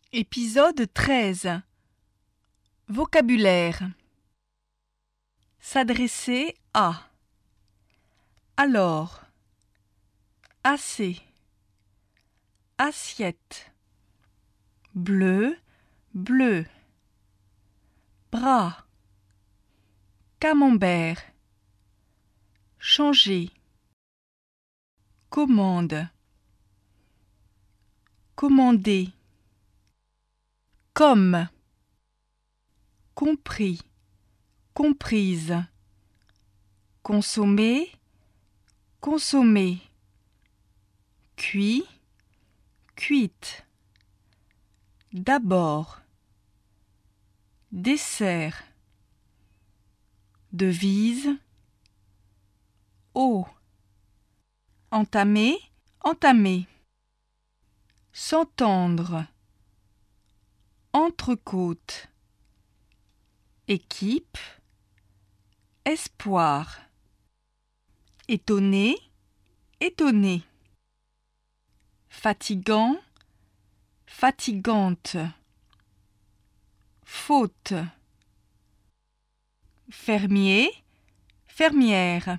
Épisode 13. Vocabulaire. S'adresser à. Alors. Assez. Assiette. Bleu, bleu. Bras. Camembert. Changer. Commande. Commander. Comme. Compris. Comprise. Consommer. Consommer. Cuit. Cuite. D'abord. Dessert. Devise. Eau. Entamer. Entamer. S'entendre. Entrecôte. Équipe. Espoir. Étonné. Étonné. Fatigant. Fatigante. Faute. Fermier. Fermière.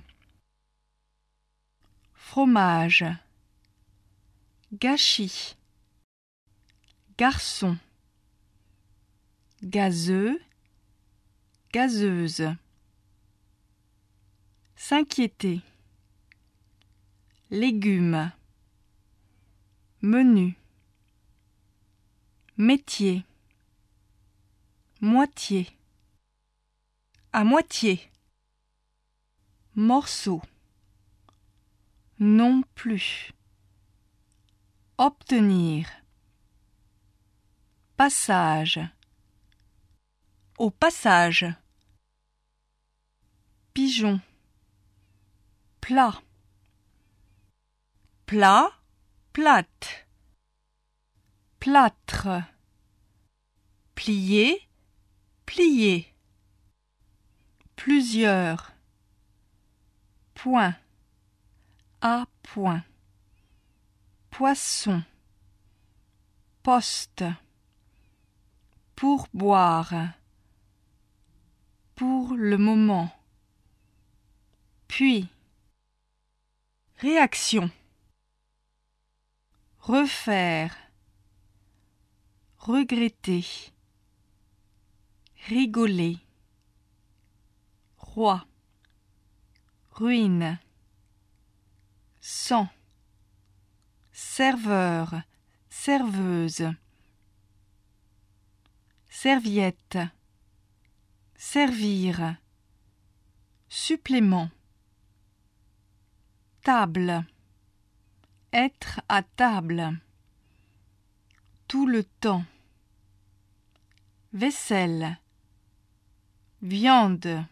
Fromage. Gâchis. Garçon. Gazeux. Gazeuse. S'inquiéter. Légumes. Menu. Métier. Moitié. À moitié. Morceau. Non plus. Obtenir. Passage. Au passage. Pigeon. Plat. Plat, plate. Plâtre. Plier, plier. Plusieurs. Point. À point. Poisson. Poste. Pourboire. Pour le moment. Puis. Réaction. Refaire. Regretter. Rigoler. Roi. Ruine. Sang. Serveur. Serveuse. Serviette. Servir. Supplément. Table. Être à table. Tout le temps. Vaisselle. Viande.